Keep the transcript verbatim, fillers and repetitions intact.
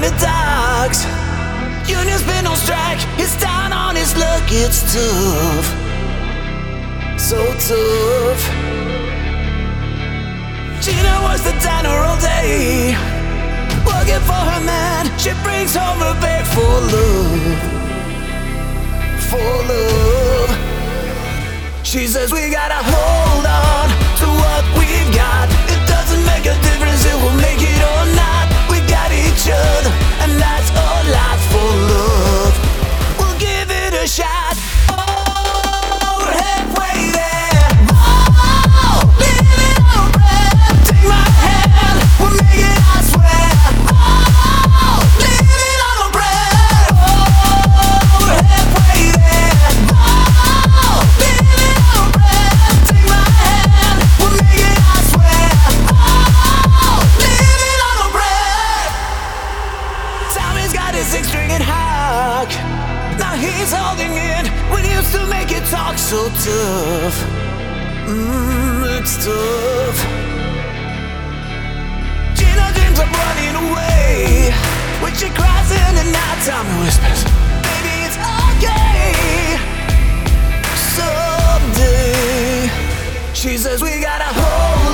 on the docks. Union's been on strike, it's down on its luck. It's tough, so tough. Gina works the diner all day, working for her man. She brings home her bag for love, for love. She says we gotta hold on to what we've got. It doesn't make a difference if we'll make it or not. We got each other, and that's a lot for love. We'll give it a shot. Oh, we're halfway there. Oh, living on a prayer. Take my hand, we'll make it, I swear. Oh, living on a prayer. Oh, we're halfway there. Oh, living on a prayer. Take my hand, we'll make it, I swear. Oh, living on a prayer. Tommy's got his six-string hock. Now he's holding in. We used to make it talk so tough. Mmm, it's tough. Gina dreams of running away. When she cries in the night, Tommy whispers, baby, it's okay. Someday, she says we gotta hold